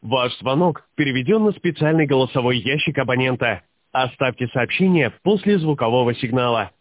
Ваш звонок переведен на специальный голосовой ящик абонента. Оставьте сообщение после звукового сигнала.